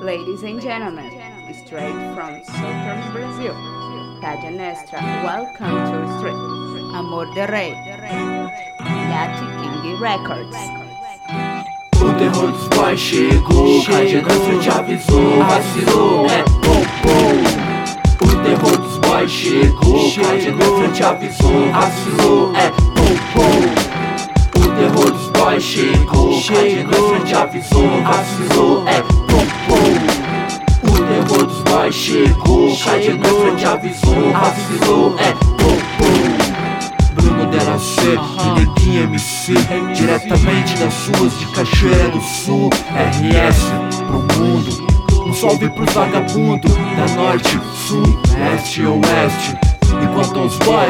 Ladies and gentlemen, straight from southern Brazil, Calle Nestra, welcome to Street, Amor de Rei, Yati King Records. O terror dos boys chegou, Calle Nestra te avisou, vacilou, é bom, bom. O terror dos boys chegou, Calle Nestra te avisou, vacilou, é bom, bom. O terror dos boys chegou, Calle Nestra te avisou, vacilou, é bom, bom. O terror dos boys chegou, Calle Nestra te avisou, vacilou, é bom, bom. Bruno Della C e Neguinho MC, diretamente das ruas de Cachoeira do Sul. RS pro mundo, um salve pros vagabundos da norte, sul, leste e oeste. Enquanto os boy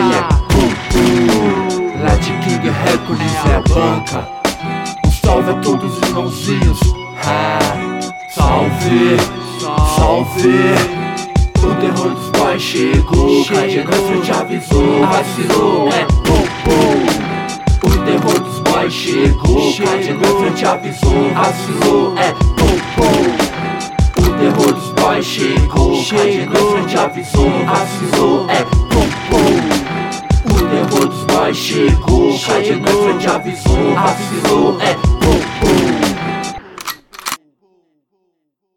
é Lat King Records é a banca. Um salve a todos os irmãozinhos. Salve, salve. O terror dos boys chegou, Calle Nestra te avisou, vacilou, é bom, bom. O terror dos boys chegou, Calle Nestra te avisou, vacilou, é bom, bom. O terror dos boys chegou, Calle Nestra te avisou, vacilou, é bom, bom. O terror dos boys chegou, Calle Nestra te avisou, vacilou, é